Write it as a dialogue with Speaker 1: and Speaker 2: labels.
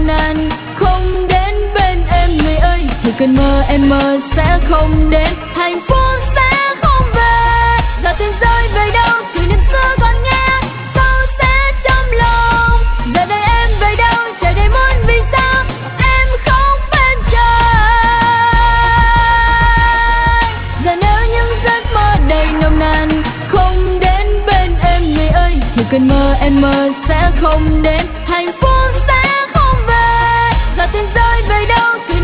Speaker 1: nồng nàn không đến bên em người ơi, thì cơn mơ em mơ sẽ không đến, hạnh phúc sẽ không về. Giờ tình rơi về đâu, kỷ niệm xưa còn nghe câu sẽ trong lòng. Giờ đây em về đâu, trời đầy muôn vì sao em không bên trời. Giờ nếu những giấc mơ đầy nồng nàn không đến bên em người ơi, thì cơn mơ em mơ sẽ không đến, hạnh phúc sẽ không về. Giờ tình rơi về đâu,